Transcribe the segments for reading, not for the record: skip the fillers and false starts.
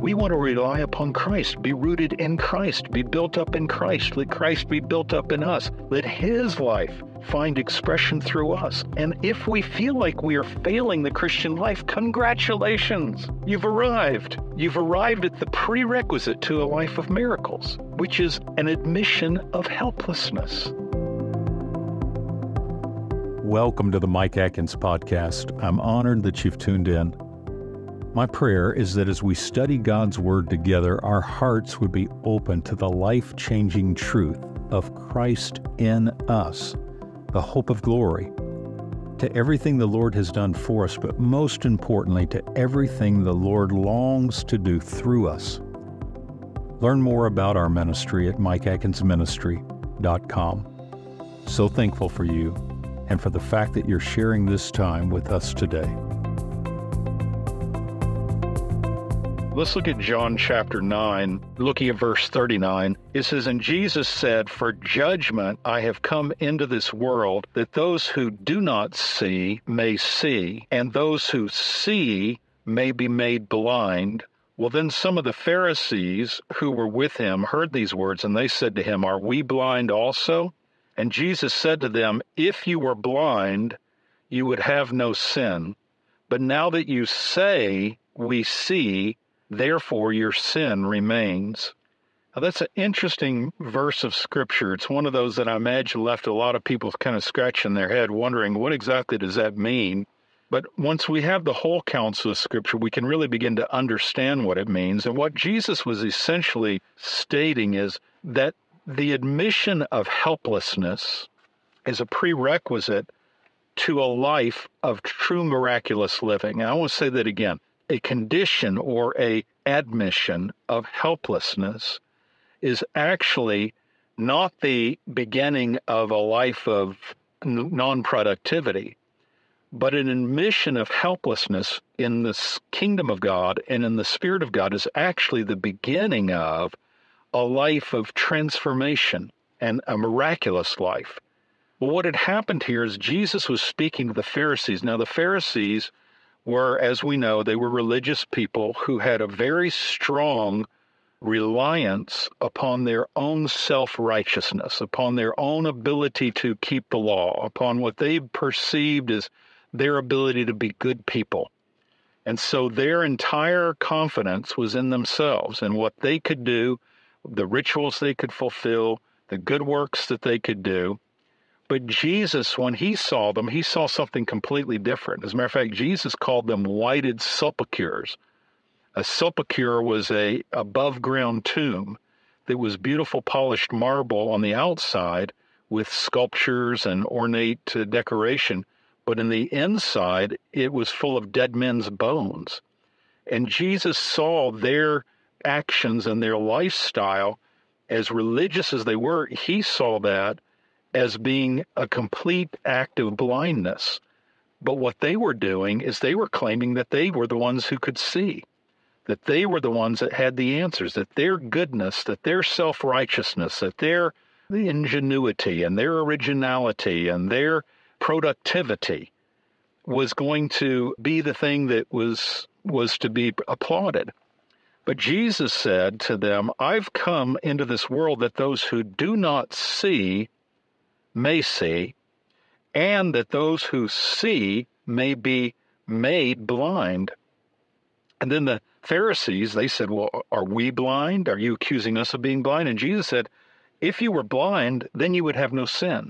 We want to rely upon Christ, be rooted in Christ, be built up in Christ. Let Christ be built up in us. Let His life find expression through us. And if we feel like we are failing the Christian life, congratulations! You've arrived. You've arrived at the prerequisite to a life of miracles, which is an admission of helplessness. Welcome to the Mike Atkins Podcast. I'm honored that you've tuned in. My prayer is that as we study God's Word together, our hearts would be open to the life-changing truth of Christ in us, the hope of glory, to everything the Lord has done for us, but most importantly, to everything the Lord longs to do through us. Learn more about our ministry at mikeatkinsministry.com. So thankful for you and for the fact that you're sharing this time with us today. Let's look at John chapter 9, looking at verse 39. It says, "And Jesus said, 'For judgment I have come into this world, that those who do not see may see, and those who see may be made blind.' Well, then some of the Pharisees who were with him heard these words, and they said to him, 'Are we blind also?' And Jesus said to them, 'If you were blind, you would have no sin. But now that you say, we see, therefore your sin remains.'" Now that's an interesting verse of Scripture. It's one of those that I imagine left a lot of people kind of scratching their head, wondering what exactly does that mean? But once we have the whole counsel of Scripture, we can really begin to understand what it means. And what Jesus was essentially stating is that the admission of helplessness is a prerequisite to a life of true miraculous living. And I want to say that again. A condition or a admission of helplessness is actually not the beginning of a life of non-productivity, but an admission of helplessness in the kingdom of God and in the Spirit of God is actually the beginning of a life of transformation and a miraculous life. Well, what had happened here is Jesus was speaking to the Pharisees. Now, the Pharisees were, as we know, they were religious people who had a very strong reliance upon their own self-righteousness, upon their own ability to keep the law, upon what they perceived as their ability to be good people. And so their entire confidence was in themselves and what they could do, the rituals they could fulfill, the good works that they could do. But Jesus, when he saw them, he saw something completely different. As a matter of fact, Jesus called them whited sepulchres. A sepulchre was a above-ground tomb that was beautiful polished marble on the outside with sculptures and ornate decoration. But in the inside, it was full of dead men's bones. And Jesus saw their actions and their lifestyle, as religious as they were, he saw that as being a complete act of blindness. But what they were doing is they were claiming that they were the ones who could see, that they were the ones that had the answers, that their goodness, that their self-righteousness, that their ingenuity and their originality and their productivity was going to be the thing that was to be applauded. But Jesus said to them, "I've come into this world that those who do not see may see, and that those who see may be made blind." And then the Pharisees, they said, "Well, are we blind? Are you accusing us of being blind?" And Jesus said, "If you were blind, then you would have no sin.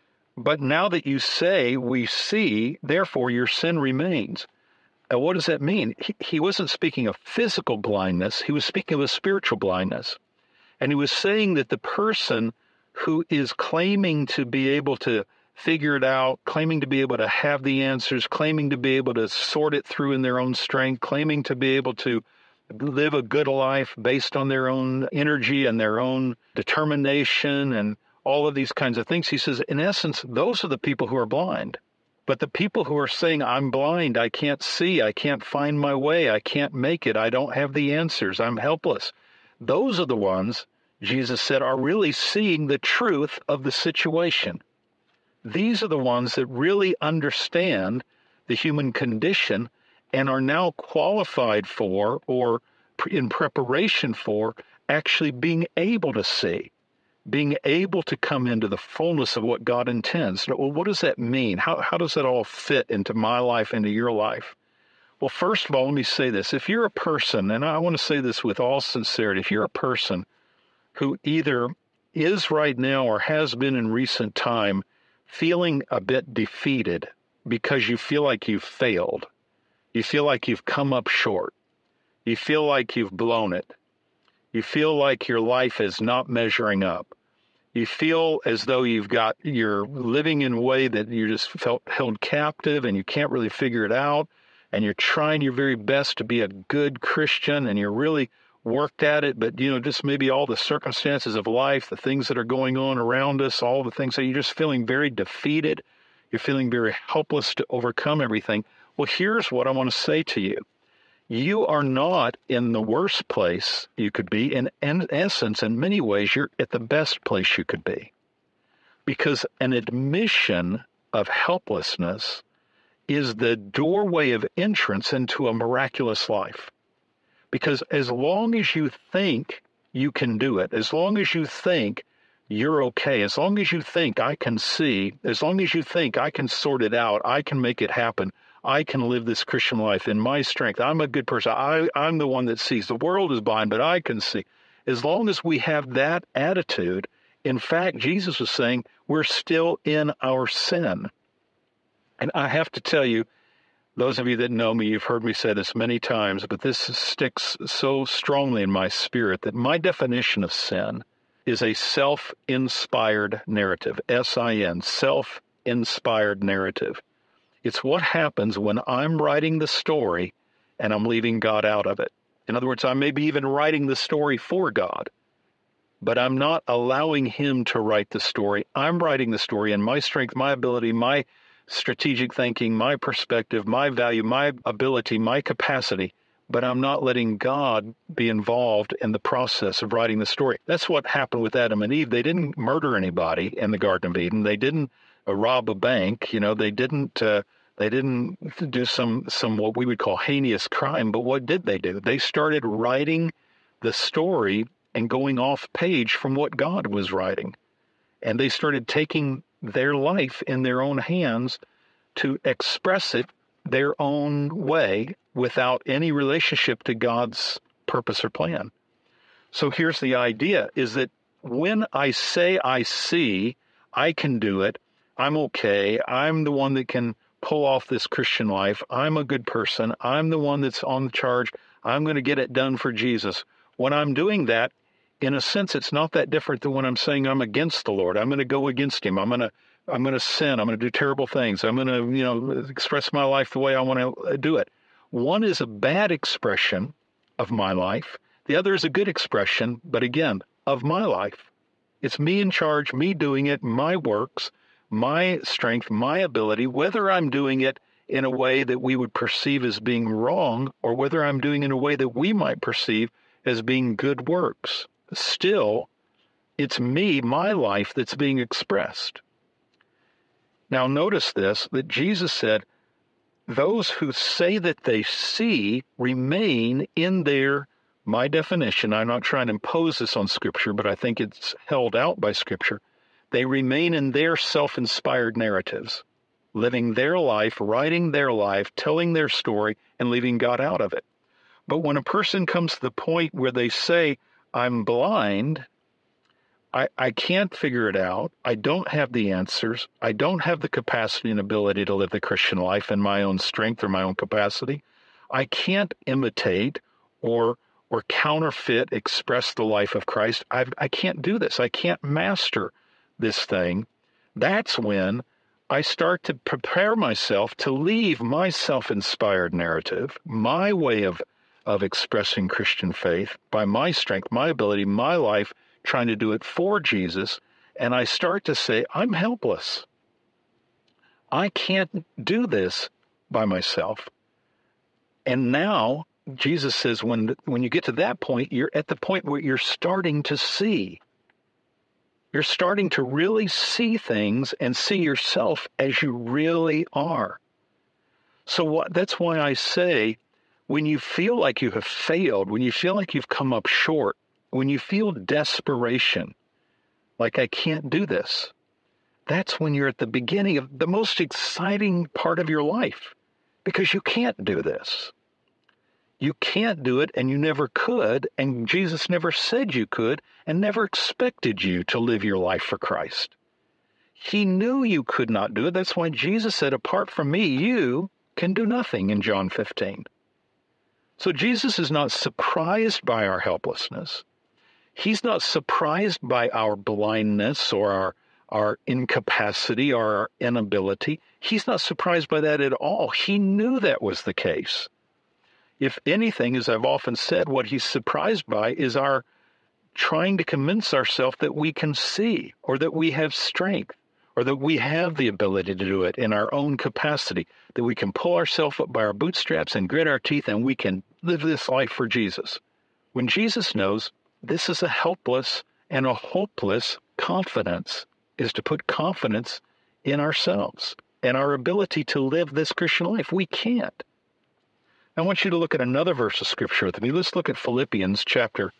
But now that you say, we see, therefore your sin remains." And what does that mean? He wasn't speaking of physical blindness. He was speaking of a spiritual blindness. And he was saying that the person who is claiming to be able to figure it out, claiming to be able to have the answers, claiming to be able to sort it through in their own strength, claiming to be able to live a good life based on their own energy and their own determination and all of these kinds of things. He says, in essence, those are the people who are blind. But the people who are saying, "I'm blind, I can't see, I can't find my way, I can't make it, I don't have the answers, I'm helpless," those are the ones, Jesus said, are really seeing the truth of the situation. These are the ones that really understand the human condition and are now qualified for or in preparation for actually being able to see, being able to come into the fullness of what God intends. Well, what does that mean? How does that all fit into my life, into your life? Well, first of all, let me say this. If you're a person, and I want to say this with all sincerity, if you're a person who either is right now or has been in recent time feeling a bit defeated because you feel like you've failed, you feel like you've come up short, you feel like you've blown it, you feel like your life is not measuring up, you feel as though you're living in a way that you just felt held captive and you can't really figure it out, and you're trying your very best to be a good Christian and you're really worked at it, but just maybe all the circumstances of life, the things that are going on around us, all the things that you're just feeling very defeated, you're feeling very helpless to overcome everything. Well, here's what I want to say to you. You are not in the worst place you could be. In essence, in many ways, you're at the best place you could be. Because an admission of helplessness is the doorway of entrance into a miraculous life. Because as long as you think you can do it, as long as you think you're okay, as long as you think I can see, as long as you think I can sort it out, I can make it happen, I can live this Christian life in my strength, I'm a good person, I'm the one that sees. The world is blind, but I can see. As long as we have that attitude, in fact, Jesus was saying we're still in our sin. And I have to tell you, those of you that know me, you've heard me say this many times, but this sticks so strongly in my spirit that my definition of sin is a self-inspired narrative, S-I-N, self-inspired narrative. It's what happens when I'm writing the story and I'm leaving God out of it. In other words, I may be even writing the story for God, but I'm not allowing him to write the story. I'm writing the story in my strength, my ability, my strategic thinking, my perspective, my value, my ability, my capacity, but I'm not letting God be involved in the process of writing the story. That's what happened with Adam and Eve. They didn't murder anybody in the Garden of Eden. They didn't rob a bank. They didn't do some what we would call heinous crime. But what did they do? They started writing the story and going off page from what God was writing. And they started taking their life in their own hands to express it their own way without any relationship to God's purpose or plan. So here's the idea, is that when I say I see, I can do it, I'm okay, I'm the one that can pull off this Christian life, I'm a good person, I'm the one that's on the charge, I'm going to get it done for Jesus. When I'm doing that, in a sense, it's not that different than when I'm saying I'm against the Lord. I'm going to go against him. I'm going to sin. I'm going to do terrible things. I'm going to, express my life the way I want to do it. One is a bad expression of my life. The other is a good expression, but again, of my life. It's me in charge, me doing it, my works, my strength, my ability, whether I'm doing it in a way that we would perceive as being wrong or whether I'm doing it in a way that we might perceive as being good works. Still, it's me, my life, that's being expressed. Now notice this, that Jesus said, those who say that they see remain in my definition, I'm not trying to impose this on Scripture, but I think it's held out by Scripture. They remain in their self-inspired narratives, living their life, writing their life, telling their story, and leaving God out of it. But when a person comes to the point where they say, I'm blind, I can't figure it out, I don't have the answers, I don't have the capacity and ability to live the Christian life in my own strength or my own capacity, I can't imitate or counterfeit, express the life of Christ, I can't do this, I can't master this thing. That's when I start to prepare myself to leave my self-inspired narrative, my way of expressing Christian faith by my strength, my ability, my life, trying to do it for Jesus, and I start to say, I'm helpless. I can't do this by myself. And now, Jesus says, when you get to that point, you're at the point where you're starting to see. You're starting to really see things and see yourself as you really are. So that's why I say, When you feel like you have failed, when you feel like you've come up short, when you feel desperation, like I can't do this, that's when you're at the beginning of the most exciting part of your life, because you can't do this. You can't do it, and you never could, and Jesus never said you could, and never expected you to live your life for Christ. He knew you could not do it. That's why Jesus said, apart from me, you can do nothing in John 15. So Jesus is not surprised by our helplessness. He's not surprised by our blindness or our incapacity or our inability. He's not surprised by that at all. He knew that was the case. If anything, as I've often said, what he's surprised by is our trying to convince ourselves that we can see, or that we have strength, or that we have the ability to do it in our own capacity, that we can pull ourselves up by our bootstraps and grit our teeth and we can live this life for Jesus. When Jesus knows this is a helpless and a hopeless confidence, is to put confidence in ourselves and our ability to live this Christian life. We can't. I want you to look at another verse of Scripture with me. Let's look at Philippians chapter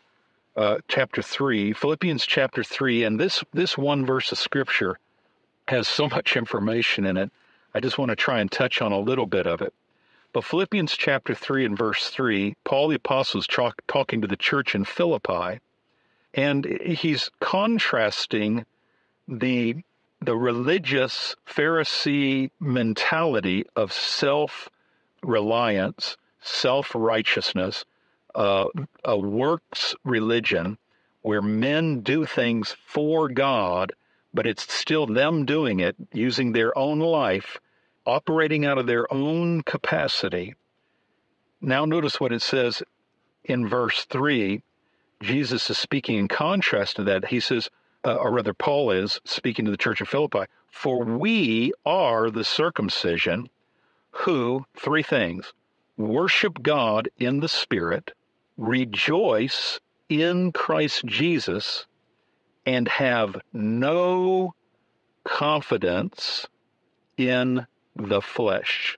3. Philippians chapter 3, and this one verse of Scripture has so much information in it. I just want to try and touch on a little bit of it. But Philippians chapter 3 and verse 3, Paul the Apostle is talking to the church in Philippi, and he's contrasting the religious Pharisee mentality of self-reliance, self-righteousness, a works religion where men do things for God, but it's still them doing it, using their own life, operating out of their own capacity. Now notice what it says in verse 3. Jesus is speaking in contrast to that. He says, or rather Paul is speaking to the church of Philippi, for we are the circumcision who, three things, worship God in the Spirit, rejoice in Christ Jesus, and have no confidence in the flesh.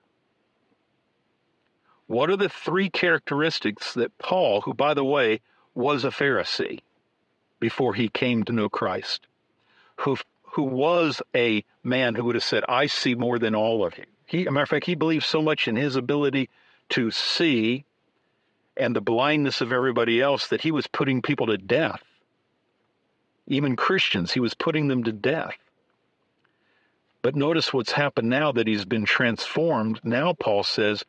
What are the three characteristics that Paul, who, by the way, was a Pharisee before he came to know Christ, who was a man who would have said, I see more than all of you. As a matter of fact, he believed so much in his ability to see and the blindness of everybody else that he was putting people to death. Even Christians, he was putting them to death. But notice what's happened now that he's been transformed. Now Paul says,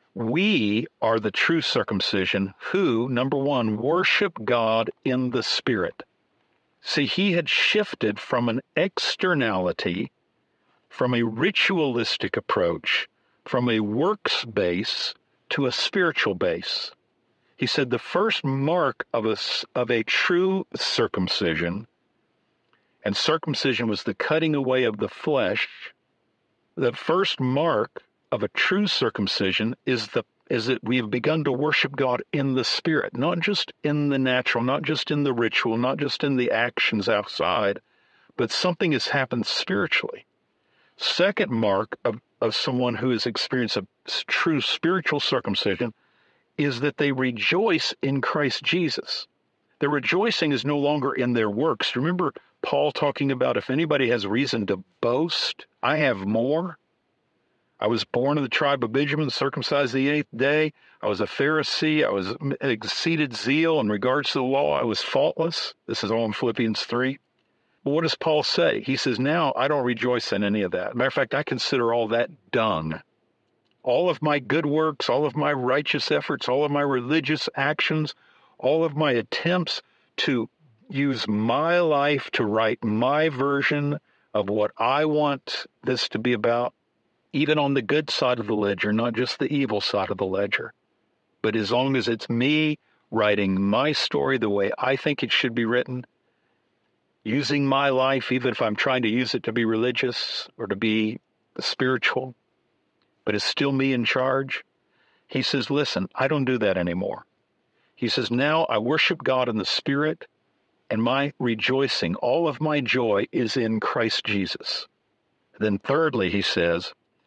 we are the true circumcision who, number one, worship God in the Spirit. See, he had shifted from an externality, from a ritualistic approach, from a works base to a spiritual base. He said the first mark of a true circumcision, and circumcision was the cutting away of the flesh, the first mark of a true circumcision is that we have begun to worship God in the Spirit, not just in the natural, not just in the ritual, not just in the actions outside, but something has happened spiritually. Second mark of someone who has experienced a true spiritual circumcision is that they rejoice in Christ Jesus. Their rejoicing is no longer in their works. Remember Paul talking about if anybody has reason to boast, I have more. I was born of the tribe of Benjamin, circumcised the 8th day. I was a Pharisee. I was exceeded zeal in regards to the law. I was faultless. This is all in Philippians 3. But what does Paul say? He says, now I don't rejoice in any of that. Matter of fact, I consider all that dung. All of my good works, all of my righteous efforts, all of my religious actions, all of my attempts to use my life to write my version of what I want this to be about, even on the good side of the ledger, not just the evil side of the ledger. But as long as it's me writing my story the way I think it should be written, using my life, even if I'm trying to use it to be religious or to be spiritual, but it's still me in charge, he says, listen, I don't do that anymore. He says, now I worship God in the Spirit, and my rejoicing, all of my joy is in Christ Jesus. Then thirdly, he says,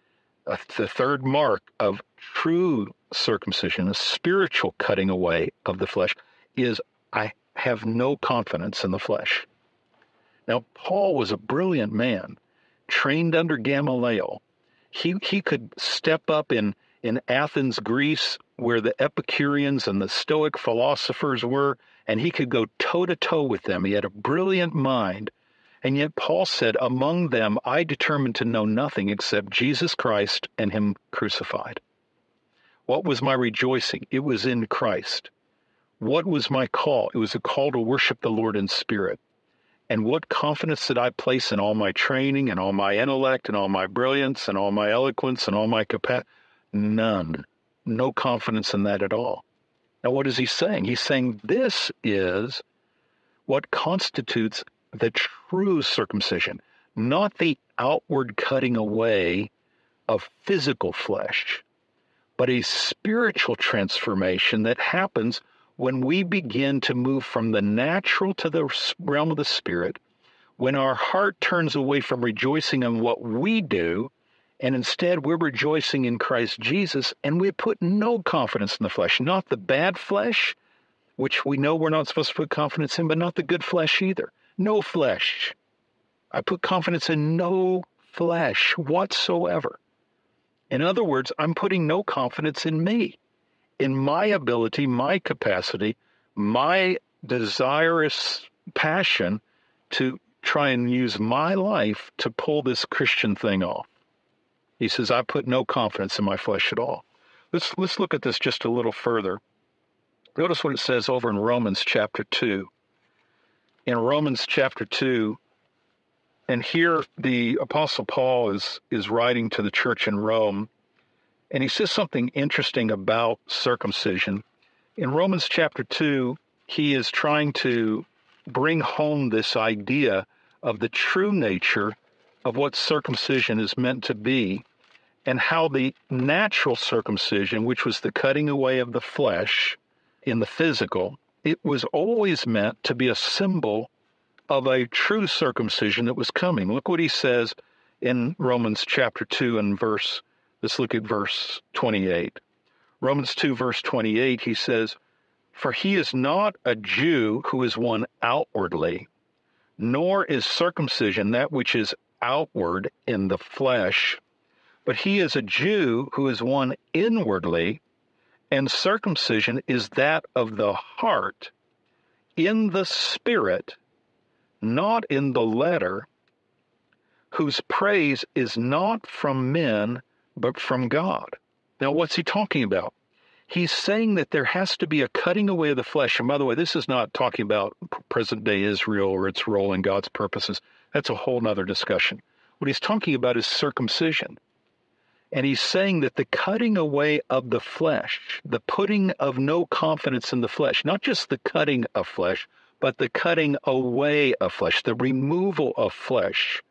The third mark of true circumcision, a spiritual cutting away of the flesh, is I have no confidence in the flesh. Now, Paul was a brilliant man, trained under Gamaliel. He could step up in Athens, Greece, where the Epicureans and the Stoic philosophers were, and he could go toe-to-toe with them. He had a brilliant mind. And yet Paul said, among them, I determined to know nothing except Jesus Christ and him crucified. What was my rejoicing? It was in Christ. What was my call? It was a call to worship the Lord in spirit. And what confidence did I place in all my training and all my intellect and all my brilliance and all my eloquence and all my capacity? None. No confidence in that at all. Now, what is he saying? He's saying this is what constitutes the true circumcision, not the outward cutting away of physical flesh, but a spiritual transformation that happens when we begin to move from the natural to the realm of the spirit, when our heart turns away from rejoicing in what we do, and instead we're rejoicing in Christ Jesus, and we put no confidence in the flesh, not the bad flesh, which we know we're not supposed to put confidence in, but not the good flesh either. No flesh. I put confidence in no flesh whatsoever. In other words, I'm putting no confidence in me, in my ability, my capacity, my desirous passion to try and use my life to pull this Christian thing off. He says, I put no confidence in my flesh at all. Let's look at this just a little further. Notice what it says over in Romans chapter 2. In Romans chapter 2, and here the Apostle Paul is writing to the church in Rome, and he says something interesting about circumcision. In Romans chapter 2, he is trying to bring home this idea of the true nature of what circumcision is meant to be, and how the natural circumcision, which was the cutting away of the flesh in the physical, it was always meant to be a symbol of a true circumcision that was coming. Look what he says in Romans chapter 2 and let's look at verse 28. Romans 2 verse 28, he says, for he is not a Jew who is one outwardly, nor is circumcision that which is outward in the flesh, but he is a Jew who is one inwardly, and circumcision is that of the heart, in the spirit, not in the letter, whose praise is not from men, but from God. Now, what's he talking about? He's saying that there has to be a cutting away of the flesh. And by the way, this is not talking about present-day Israel or its role in God's purposes. That's a whole nother discussion. What he's talking about is circumcision. And he's saying that the cutting away of the flesh, the putting of no confidence in the flesh, not just the cutting of flesh, but the cutting away of flesh, the removal of flesh,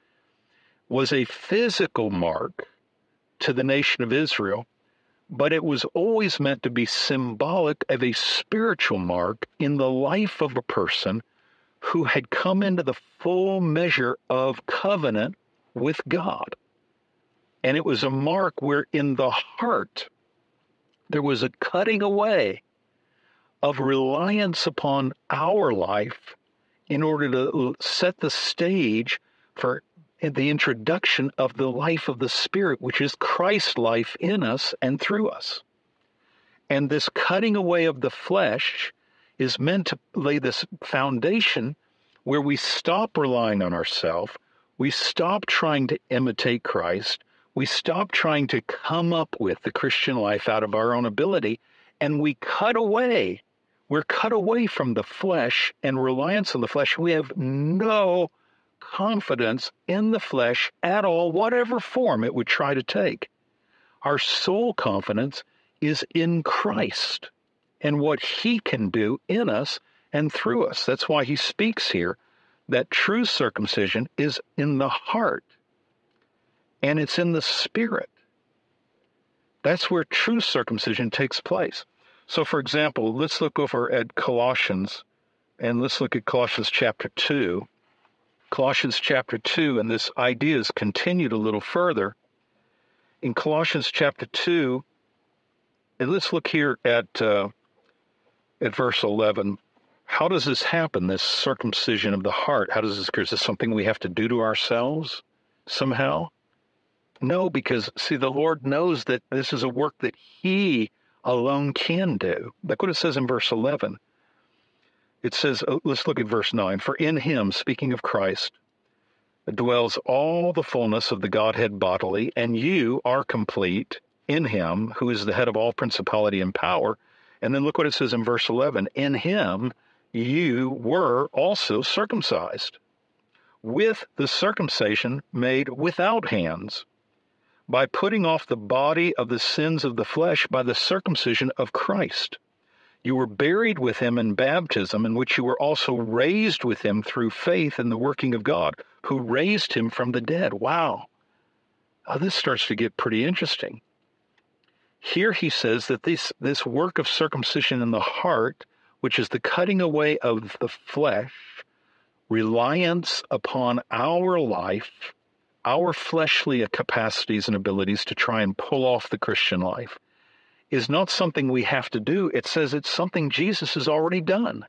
was a physical mark to the nation of Israel, but it was always meant to be symbolic of a spiritual mark in the life of a person who had come into the full measure of covenant with God. And it was a mark where in the heart there was a cutting away of reliance upon our life in order to set the stage for the introduction of the life of the Spirit, which is Christ's life in us and through us. And this cutting away of the flesh is meant to lay this foundation where we stop relying on ourselves, we stop trying to imitate Christ, we stop trying to come up with the Christian life out of our own ability, and we cut away. We're cut away from the flesh and reliance on the flesh. We have no confidence in the flesh at all, whatever form it would try to take. Our sole confidence is in Christ and what he can do in us and through us. That's why he speaks here that true circumcision is in the heart and it's in the spirit. That's where true circumcision takes place. So, for example, let's look over at Colossians, and let's look at Colossians chapter 2. Colossians chapter 2, and this idea is continued a little further. In Colossians chapter 2, and let's look here at verse 11. How does this happen, this circumcision of the heart? How does this occur? Is this something we have to do to ourselves somehow? No, because, see, the Lord knows that this is a work that He alone can do. Look what it says in verse 11. It says, let's look at verse 9. For in Him, speaking of Christ, dwells all the fullness of the Godhead bodily, and you are complete in Him, who is the head of all principality and power. And then look what it says in verse 11. In Him you were also circumcised, with the circumcision made without hands, by putting off the body of the sins of the flesh by the circumcision of Christ. You were buried with Him in baptism, in which you were also raised with Him through faith in the working of God, who raised Him from the dead. Wow. This starts to get pretty interesting. Here he says that this work of circumcision in the heart, which is the cutting away of the flesh, reliance upon our life, our fleshly capacities and abilities to try and pull off the Christian life, is not something we have to do. It says it's something Jesus has already done.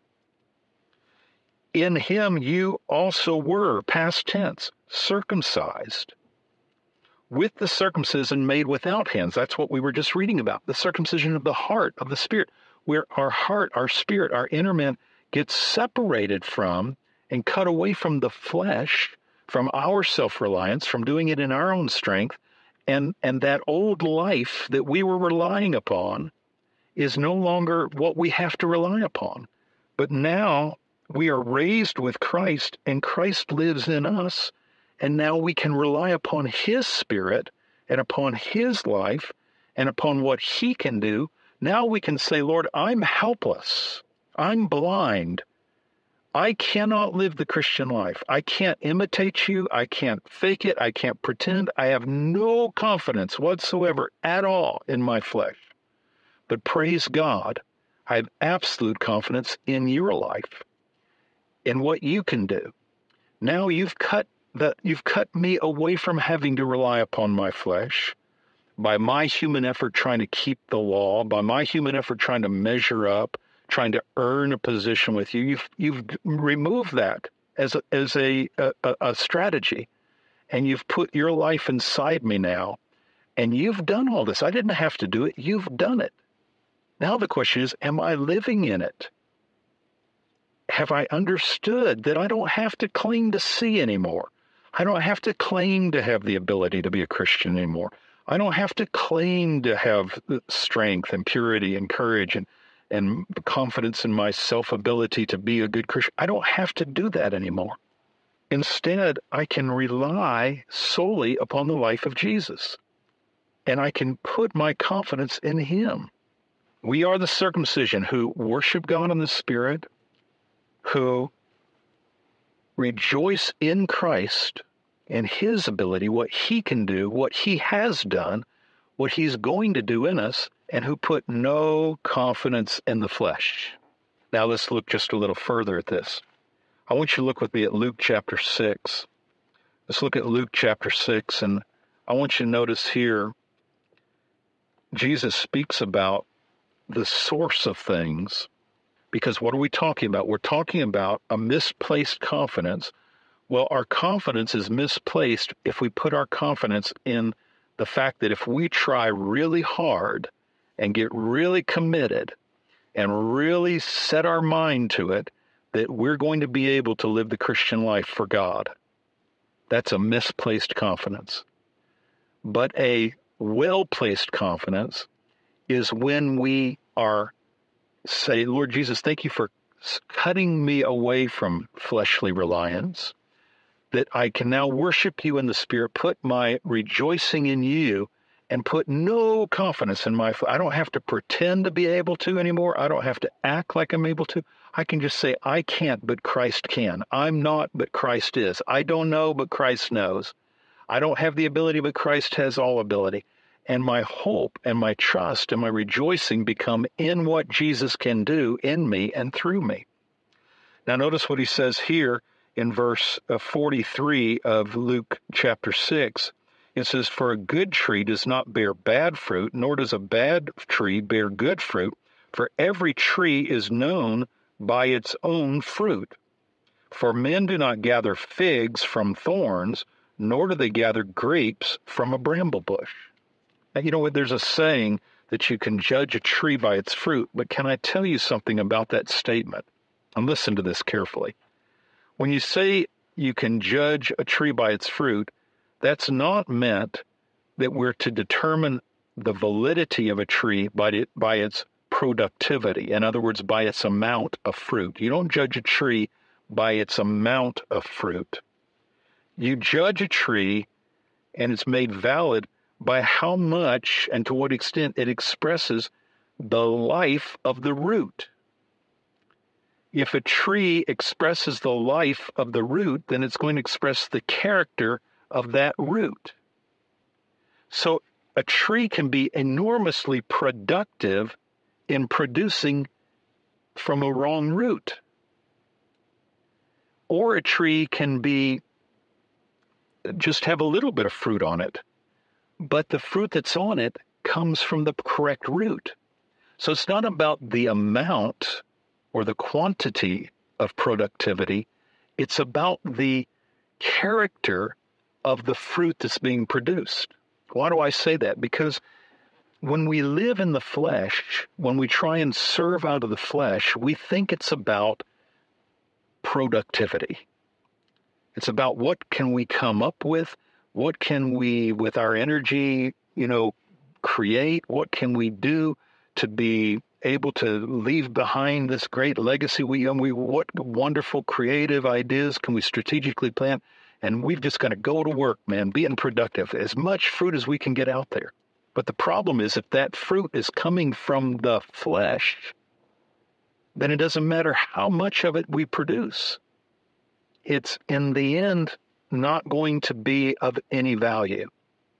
In Him you also were, past tense, circumcised, with the circumcision made without hands. That's what we were just reading about, the circumcision of the heart, of the spirit, where our heart, our spirit, our inner man gets separated from and cut away from the flesh, from our self-reliance, from doing it in our own strength, and that old life that we were relying upon is no longer what we have to rely upon. But now we are raised with Christ, and Christ lives in us, and now we can rely upon His Spirit and upon His life and upon what He can do. Now we can say, Lord, I'm helpless. I'm blind. I cannot live the Christian life. I can't imitate you. I can't fake it. I can't pretend. I have no confidence whatsoever at all in my flesh. But praise God, I have absolute confidence in your life, in what you can do. Now you've cut me away from having to rely upon my flesh, by my human effort trying to keep the law, by my human effort trying to measure up, trying to earn a position with you. You've removed that as a strategy, and you've put your life inside me now, and you've done all this. I didn't have to do it. You've done it. Now the question is, am I living in it? Have I understood that I don't have to claim to see anymore? I don't have to claim to have the ability to be a Christian anymore. I don't have to claim to have strength and purity and courage and confidence in my self-ability to be a good Christian. I don't have to do that anymore. Instead, I can rely solely upon the life of Jesus, and I can put my confidence in Him. We are the circumcision who worship God in the Spirit, who rejoice in Christ and His ability, what He can do, what He has done, what He's going to do in us, and who put no confidence in the flesh. Now let's look just a little further at this. I want you to look with me at Luke chapter 6. Let's look at Luke chapter 6, and I want you to notice here, Jesus speaks about the source of things, because what are we talking about? We're talking about a misplaced confidence. Well, our confidence is misplaced if we put our confidence in the fact that if we try really hard and get really committed and really set our mind to it, that we're going to be able to live the Christian life for God. That's a misplaced confidence. But a well-placed confidence is when we say, Lord Jesus, thank you for cutting me away from fleshly reliance, that I can now worship you in the Spirit, put my rejoicing in you, and put no confidence in my flesh. I don't have to pretend to be able to anymore. I don't have to act like I'm able to. I can just say, I can't, but Christ can. I'm not, but Christ is. I don't know, but Christ knows. I don't have the ability, but Christ has all ability. And my hope and my trust and my rejoicing become in what Jesus can do in me and through me. Now notice what he says here in verse 43 of Luke chapter 6. It says, "For a good tree does not bear bad fruit, nor does a bad tree bear good fruit. For every tree is known by its own fruit. For men do not gather figs from thorns, nor do they gather grapes from a bramble bush." Now, you know what? There's a saying that you can judge a tree by its fruit, but can I tell you something about that statement? And listen to this carefully. When you say you can judge a tree by its fruit, that's not meant that we're to determine the validity of a tree by its productivity. In other words, by its amount of fruit. You don't judge a tree by its amount of fruit. You judge a tree, and it's made valid by how much and to what extent it expresses the life of the root. If a tree expresses the life of the root, then it's going to express the character of that root. So a tree can be enormously productive in producing from a wrong root. Or a tree can be just have a little bit of fruit on it, but the fruit that's on it comes from the correct root. So it's not about the amount or the quantity of productivity. It's about the character of the fruit that's being produced. Why do I say that? Because when we live in the flesh, when we try and serve out of the flesh, we think it's about productivity. It's about what can we come up with? What can we, with our energy, create? What can we do to be able to leave behind this great legacy? What wonderful creative ideas can we strategically plan? And we've just got to go to work, man, being productive, as much fruit as we can get out there. But the problem is, if that fruit is coming from the flesh, then it doesn't matter how much of it we produce. It's, in the end, not going to be of any value.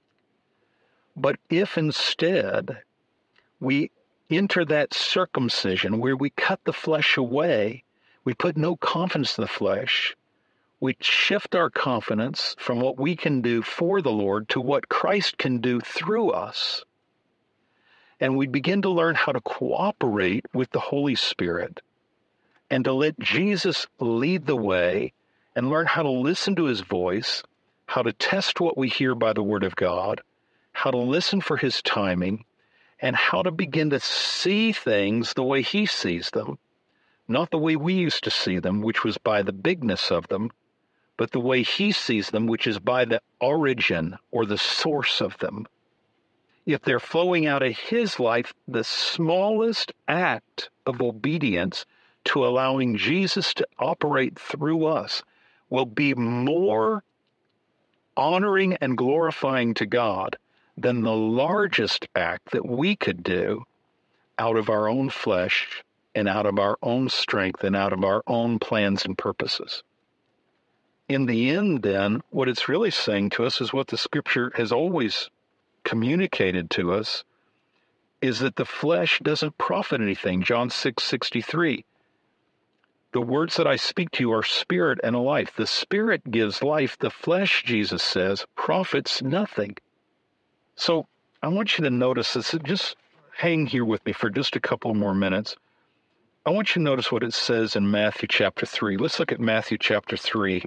But if instead we enter that circumcision where we cut the flesh away, we put no confidence in the flesh, we shift our confidence from what we can do for the Lord to what Christ can do through us, and we begin to learn how to cooperate with the Holy Spirit and to let Jesus lead the way and learn how to listen to his voice, how to test what we hear by the Word of God, how to listen for his timing, and how to begin to see things the way he sees them, not the way we used to see them, which was by the bigness of them, but the way he sees them, which is by the origin or the source of them. If they're flowing out of his life, the smallest act of obedience to allowing Jesus to operate through us will be more honoring and glorifying to God than the largest act that we could do out of our own flesh and out of our own strength and out of our own plans and purposes. In the end, then, what it's really saying to us is what the Scripture has always communicated to us, is that the flesh doesn't profit anything. John 6:63. The words that I speak to you are spirit and life. The spirit gives life. The flesh, Jesus says, profits nothing. So I want you to notice this. Just hang here with me for just a couple more minutes. I want you to notice what it says in Matthew chapter 3. Let's look at Matthew chapter 3.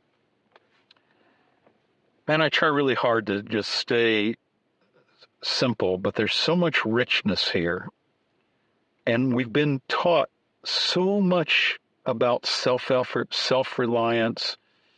Man, I try really hard to just stay simple, but there's so much richness here. And we've been taught so much about self-effort, self-reliance,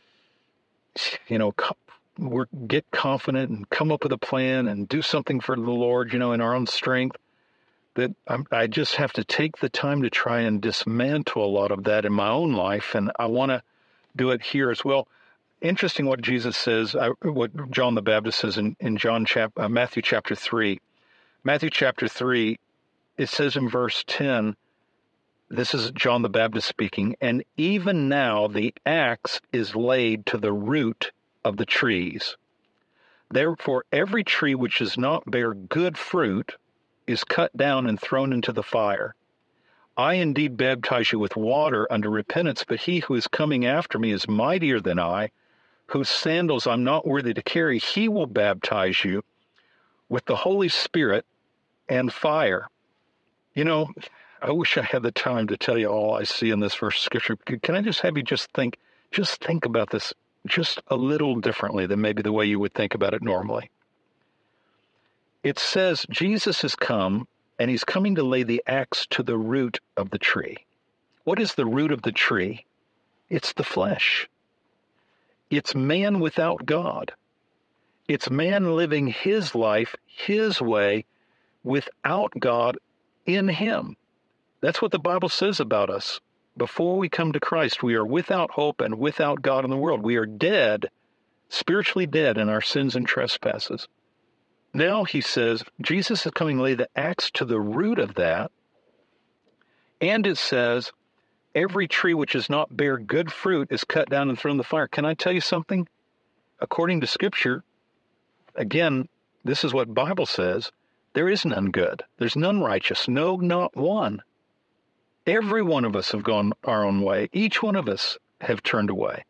get confident and come up with a plan and do something for the Lord, in our own strength, that I just have to take the time to try and dismantle a lot of that in my own life, and I want to do it here as well. Interesting what Jesus says, what John the Baptist says in Matthew chapter 3. Matthew chapter 3, it says in verse 10, this is John the Baptist speaking, "And even now the axe is laid to the root of the trees. Therefore every tree which does not bear good fruit is cut down and thrown into the fire. I indeed baptize you with water unto repentance, but he who is coming after me is mightier than I, whose sandals I'm not worthy to carry, he will baptize you with the Holy Spirit and fire. You know, I wish I had the time to tell you all I see in this verse of Scripture. Can I just have you just think about this just a little differently than maybe the way you would think about it normally? It says Jesus has come, and he's coming to lay the axe to the root of the tree. What is the root of the tree? It's the flesh. It's man without God. It's man living his life, his way, without God in him. That's what the Bible says about us. Before we come to Christ, we are without hope and without God in the world. We are dead, spiritually dead in our sins and trespasses. Now, he says, Jesus is coming to lay the axe to the root of that. And it says, every tree which does not bear good fruit is cut down and thrown in the fire. Can I tell you something? According to Scripture, again, this is what Bible says, there is none good. There's none righteous. No, not one. Every one of us have gone our own way. Each one of us have turned away.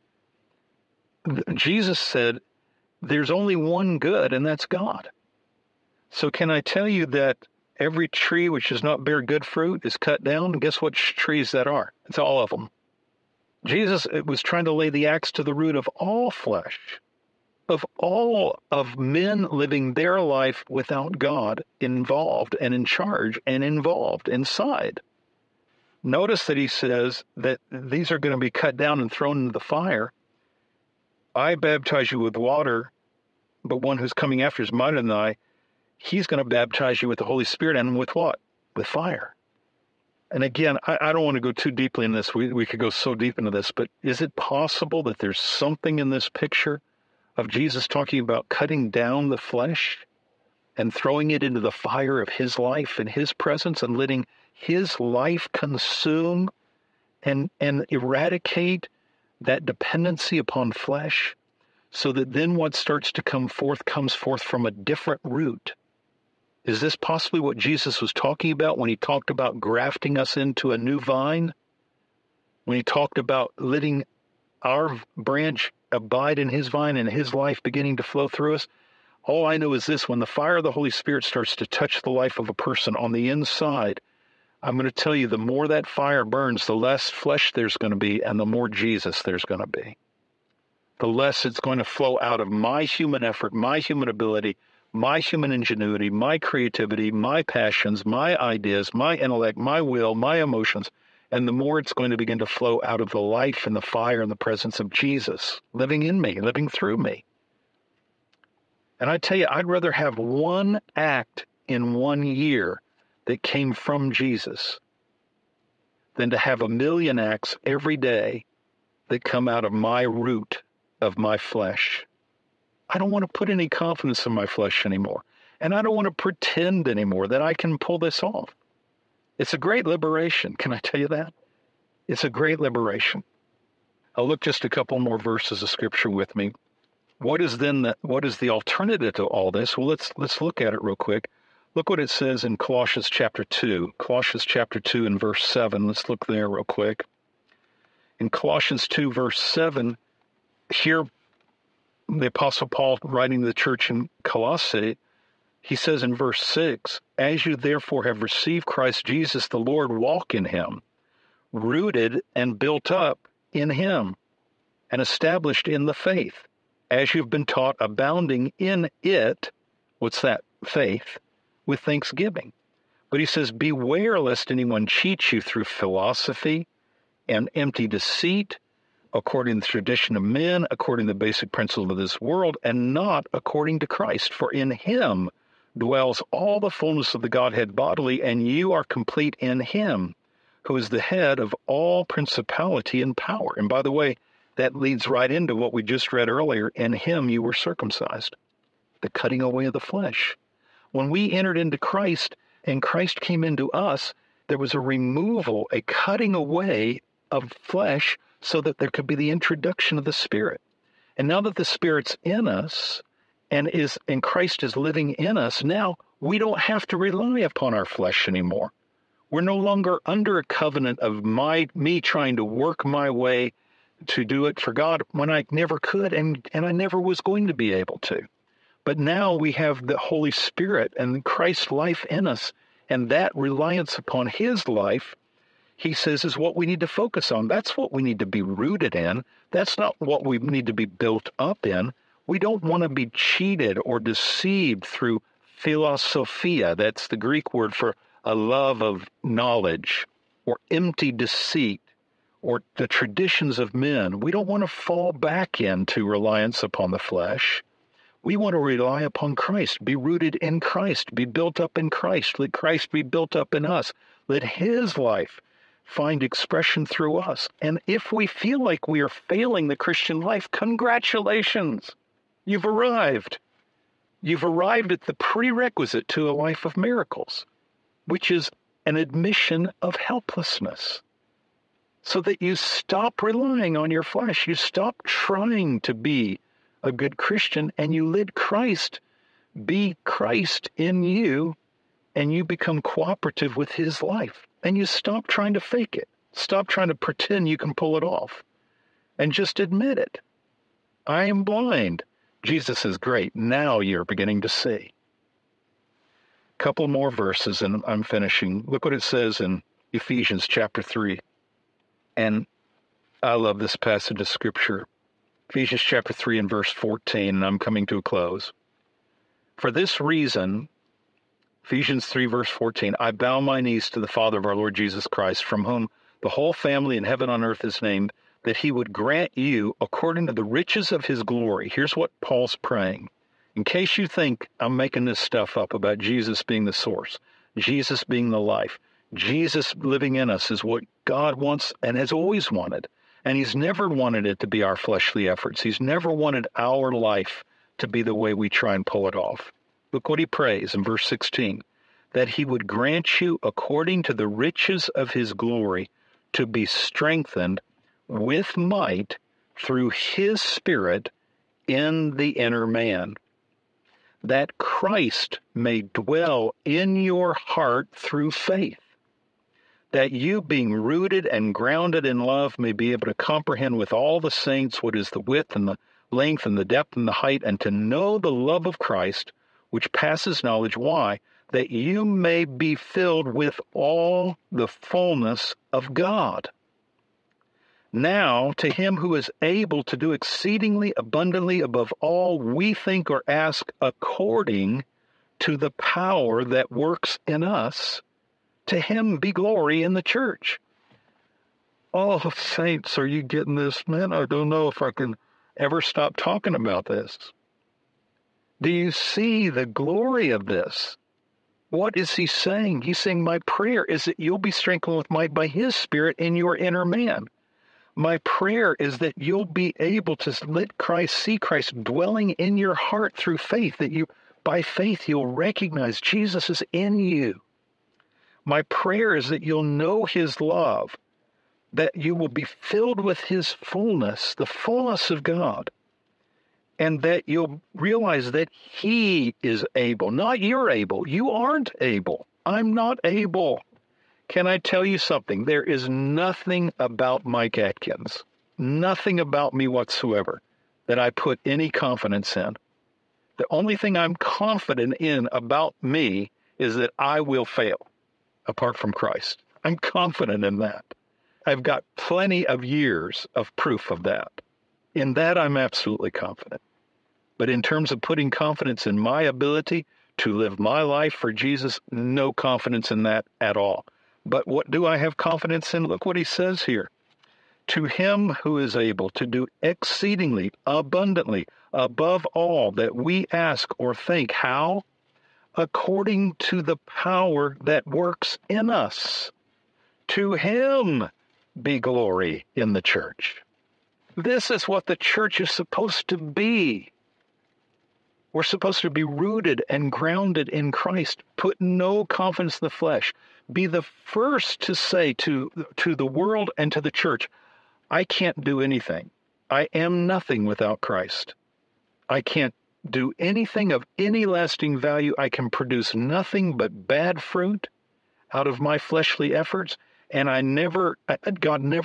Jesus said, there's only one good, and that's God. So can I tell you that every tree which does not bear good fruit is cut down? And guess what trees that are? It's all of them. Jesus was trying to lay the axe to the root of all flesh, of all of men living their life without God involved and in charge and involved inside. Notice that he says that these are going to be cut down and thrown into the fire. I baptize you with water, but one who's coming after is mightier than I. He's going to baptize you with the Holy Spirit, and with what? With fire. And again, I don't want to go too deeply in this. We could go so deep into this, but is it possible that there's something in this picture of Jesus talking about cutting down the flesh and throwing it into the fire of his life and his presence and letting his life consume and eradicate that dependency upon flesh, so that then what starts to come forth comes forth from a different root? Is this possibly what Jesus was talking about when he talked about grafting us into a new vine? When he talked about letting our branch abide in his vine and his life beginning to flow through us? All I know is this: when the fire of the Holy Spirit starts to touch the life of a person on the inside, I'm going to tell you, the more that fire burns, the less flesh there's going to be and the more Jesus there's going to be. The less it's going to flow out of my human effort, my human ability, my human ingenuity, my creativity, my passions, my ideas, my intellect, my will, my emotions, and the more it's going to begin to flow out of the life and the fire and the presence of Jesus living in me, living through me. And I tell you, I'd rather have one act in 1 year that came from Jesus than to have 1,000,000 acts every day that come out of my root of my flesh. I don't want to put any confidence in my flesh anymore. And I don't want to pretend anymore that I can pull this off. It's a great liberation. Can I tell you that? It's a great liberation. I'll look just a couple more verses of Scripture with me. What is the alternative to all this? Well, let's look at it real quick. Look what it says in Colossians chapter 2. Colossians chapter 2 and verse 7. Let's look there real quick. In Colossians 2, verse 7, here the Apostle Paul, writing to the church in Colossae, he says in verse 6, "As you therefore have received Christ Jesus the Lord, walk in him, rooted and built up in him, and established in the faith, as you've been taught, abounding in it," what's that? Faith, "with thanksgiving." But he says, "Beware lest anyone cheat you through philosophy and empty deceit, according to the tradition of men, according to the basic principle of this world, and not according to Christ. For in him dwells all the fullness of the Godhead bodily, and you are complete in him, who is the head of all principality and power." And by the way, that leads right into what we just read earlier. In him you were circumcised, the cutting away of the flesh. When we entered into Christ and Christ came into us, there was a removal, a cutting away of flesh, so that there could be the introduction of the Spirit. And now that the Spirit's in us and Christ is living in us, now we don't have to rely upon our flesh anymore. We're no longer under a covenant of me trying to work my way to do it for God when I never could and I never was going to be able to. But now we have the Holy Spirit and Christ's life in us, and that reliance upon his life, he says, is what we need to focus on. That's what we need to be rooted in. That's not what we need to be built up in. We don't want to be cheated or deceived through philosophia. That's the Greek word for a love of knowledge, or empty deceit, or the traditions of men. We don't want to fall back into reliance upon the flesh. We want to rely upon Christ, be rooted in Christ, be built up in Christ. Let Christ be built up in us. Let his life find expression through us. And if we feel like we are failing the Christian life, congratulations. You've arrived. You've arrived at the prerequisite to a life of miracles, which is an admission of helplessness, so that you stop relying on your flesh. You stop trying to be a good Christian, and you let Christ be Christ in you, and you become cooperative with his life. And you stop trying to fake it. Stop trying to pretend you can pull it off. And just admit it. I am blind. Jesus is great. Now you're beginning to see. Couple more verses and I'm finishing. Look what it says in Ephesians chapter 3. And I love this passage of Scripture. Ephesians chapter 3 and verse 14, and I'm coming to a close. For this reason, Ephesians 3 verse 14, I bow my knees to the Father of our Lord Jesus Christ, from whom the whole family in heaven and on earth is named, that he would grant you, according to the riches of his glory. Here's what Paul's praying. In case you think I'm making this stuff up about Jesus being the source, Jesus being the life, Jesus living in us is what God wants and has always wanted. And he's never wanted it to be our fleshly efforts. He's never wanted our life to be the way we try and pull it off. Look what he prays in verse 16, that he would grant you, according to the riches of his glory, to be strengthened with might through his Spirit in the inner man, that Christ may dwell in your heart through faith, that you, being rooted and grounded in love, may be able to comprehend with all the saints what is the width and the length and the depth and the height, and to know the love of Christ, which passes knowledge. Why? That you may be filled with all the fullness of God. Now, to him who is able to do exceedingly abundantly above all we think or ask, according to the power that works in us, to him be glory in the church. Oh, saints, are you getting this? Man, I don't know if I can ever stop talking about this. Do you see the glory of this? What is he saying? He's saying, my prayer is that you'll be strengthened with might by his Spirit in your inner man. My prayer is that you'll be able to let Christ, see Christ dwelling in your heart through faith, that you, by faith, you'll recognize Jesus is in you. My prayer is that you'll know his love, that you will be filled with his fullness, the fullness of God, and that you'll realize that he is able, not you're able. You aren't able. I'm not able. Can I tell you something? There is nothing about Mike Atkins, nothing about me whatsoever that I put any confidence in. The only thing I'm confident in about me is that I will fail apart from Christ. I'm confident in that. I've got plenty of years of proof of that. In that, I'm absolutely confident. But in terms of putting confidence in my ability to live my life for Jesus, no confidence in that at all. But what do I have confidence in? Look what he says here. To him who is able to do exceedingly abundantly above all that we ask or think. How? According to the power that works in us. To him be glory in the church. This is what the church is supposed to be. We're supposed to be rooted and grounded in Christ. Put no confidence in the flesh. Be the first to say to the world and to the church, I can't do anything. I am nothing without Christ. I can't do anything of any lasting value. I can produce nothing but bad fruit out of my fleshly efforts. And God never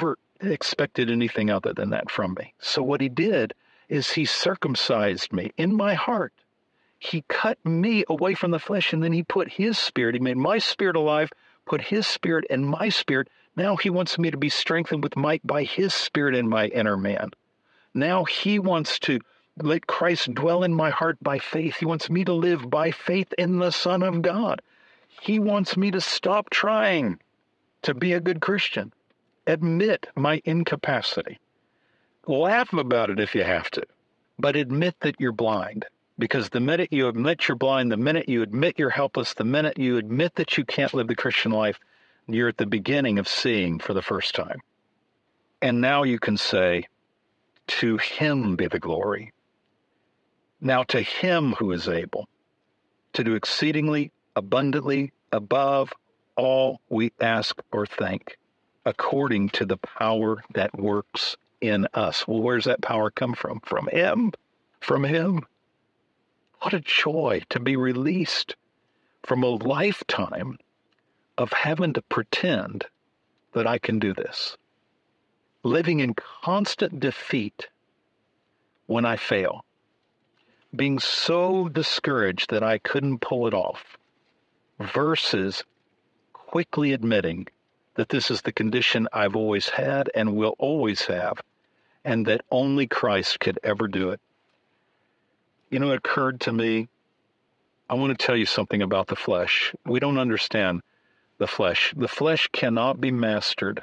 expected anything other than that from me. So what he did is he circumcised me in my heart. He cut me away from the flesh, and then he put his spirit. He made my spirit alive, put his spirit in my spirit. Now he wants me to be strengthened with might by his spirit in my inner man. Now he wants to let Christ dwell in my heart by faith. He wants me to live by faith in the Son of God. He wants me to stop trying to be a good Christian. Admit my incapacity. Laugh about it if you have to, but admit that you're blind. Because the minute you admit you're blind, the minute you admit you're helpless, the minute you admit that you can't live the Christian life, you're at the beginning of seeing for the first time. And now you can say, to him be the glory. Now to him who is able to do exceedingly abundantly above all we ask or think, according to the power that works in us. Well, where's that power come from? From him. From him. What a joy to be released from a lifetime of having to pretend that I can do this. Living in constant defeat when I fail. Being so discouraged that I couldn't pull it off. Versus quickly admitting that this is the condition I've always had and will always have, and that only Christ could ever do it. You know, it occurred to me, I want to tell you something about the flesh. We don't understand the flesh. The flesh cannot be mastered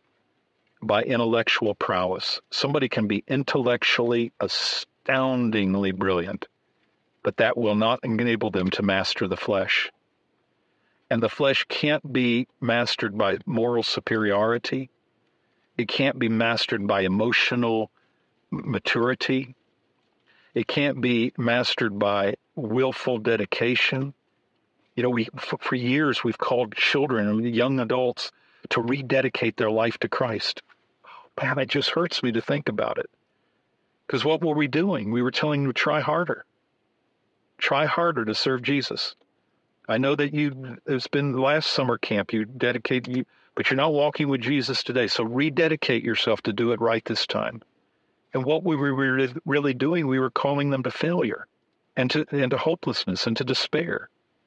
by intellectual prowess. Somebody can be intellectually astoundingly brilliant, but that will not enable them to master the flesh. And the flesh can't be mastered by moral superiority. It can't be mastered by emotional maturity. It can't be mastered by willful dedication. You know, for years we've called children and young adults to rededicate their life to Christ. Man, it just hurts me to think about it. Because what were we doing? We were telling them to try harder. Try harder to serve Jesus. I know that it's been last summer camp, but you're not walking with Jesus today. So rededicate yourself to do it right this time. And what we were really doing, we were calling them to failure and to hopelessness and to despair.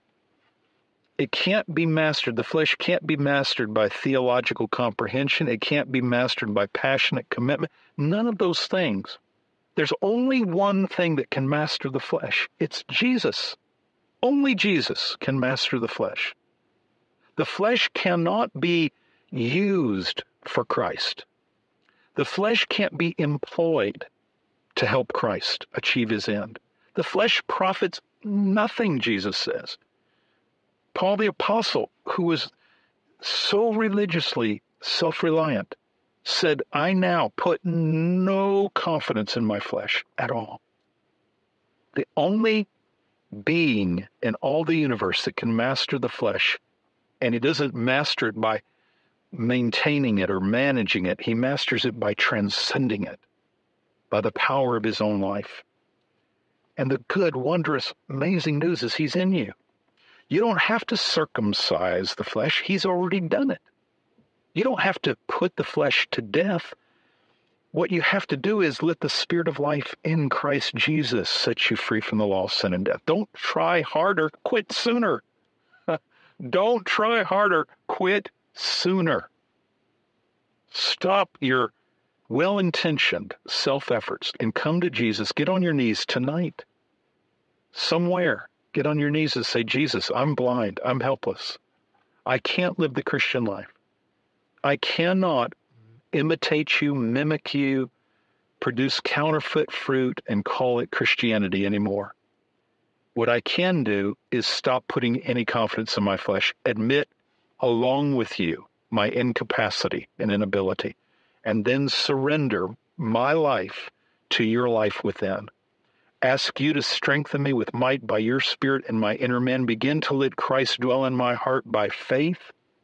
It can't be mastered. The flesh can't be mastered by theological comprehension. It can't be mastered by passionate commitment. None of those things. There's only one thing that can master the flesh. It's Jesus. Only Jesus can master the flesh. The flesh cannot be used for Christ. The flesh can't be employed to help Christ achieve his end. The flesh profits nothing, Jesus says. Paul the Apostle, who was so religiously self-reliant, said, I now put no confidence in my flesh at all. The only being in all the universe that can master the flesh, and he doesn't master it by maintaining it or managing it. He masters it by transcending it, by the power of his own life. And the good, wondrous, amazing news is he's in you. You don't have to circumcise the flesh. He's already done it. You don't have to put the flesh to death. What you have to do is let the Spirit of life in Christ Jesus set you free from the law of sin and death. Don't try harder. Quit sooner. Don't try harder. Quit sooner. Stop your well-intentioned self-efforts and come to Jesus. Get on your knees tonight. Somewhere. Get on your knees and say, Jesus, I'm blind. I'm helpless. I can't live the Christian life. I cannot imitate you, mimic you, produce counterfeit fruit, and call it Christianity anymore. What I can do is stop putting any confidence in my flesh, admit along with you my incapacity and inability, and then surrender my life to your life within. Ask you to strengthen me with might by your Spirit in my inner man. Begin to let Christ dwell in my heart by faith.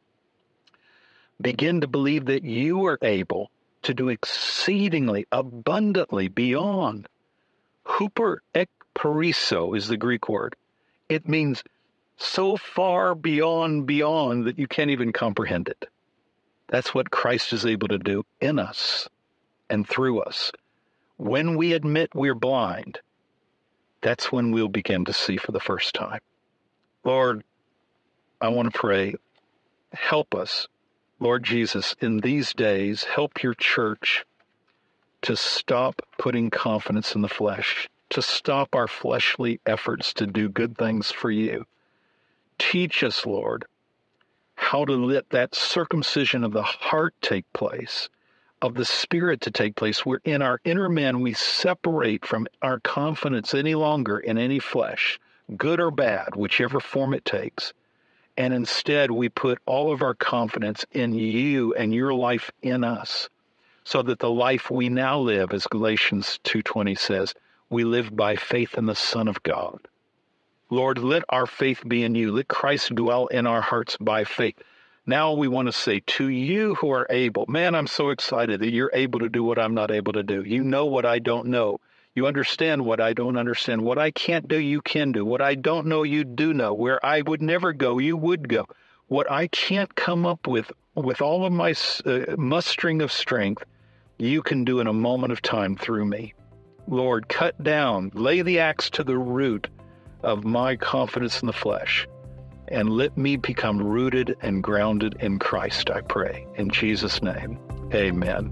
Begin to believe that you are able to do exceedingly abundantly beyond. Huper ek periso is the Greek word. It means so far beyond that you can't even comprehend it. That's what Christ is able to do in us and through us. When we admit we're blind, that's when we'll begin to see for the first time. Lord, I want to pray, help us, Lord Jesus, in these days, help your church to stop putting confidence in the flesh, to stop our fleshly efforts to do good things for you. Teach us, Lord, how to let that circumcision of the heart take place, of the spirit to take place, where in our inner man we separate from our confidence any longer in any flesh, good or bad, whichever form it takes. And instead we put all of our confidence in you and your life in us, so that the life we now live, as Galatians 2:20 says, we live by faith in the Son of God. Lord, let our faith be in you. Let Christ dwell in our hearts by faith. Now we want to say to you who are able, man, I'm so excited that you're able to do what I'm not able to do. You know what I don't know. You understand what I don't understand. What I can't do, you can do. What I don't know, you do know. Where I would never go, you would go. What I can't come up with all of my mustering of strength, you can do in a moment of time through me. Lord, cut down, lay the axe to the root of my confidence in the flesh, and let me become rooted and grounded in Christ, I pray. In Jesus' name, amen.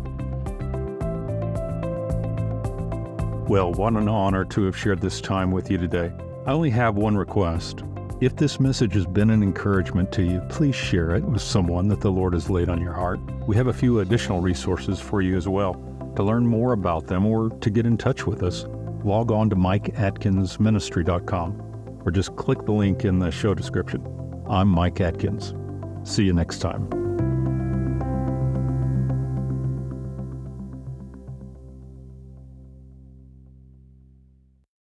Well, what an honor to have shared this time with you today. I only have one request. If this message has been an encouragement to you, please share it with someone that the Lord has laid on your heart. We have a few additional resources for you as well. To learn more about them or to get in touch with us, log on to MikeAtkinsMinistry.com or just click the link in the show description. I'm Mike Atkins. See you next time.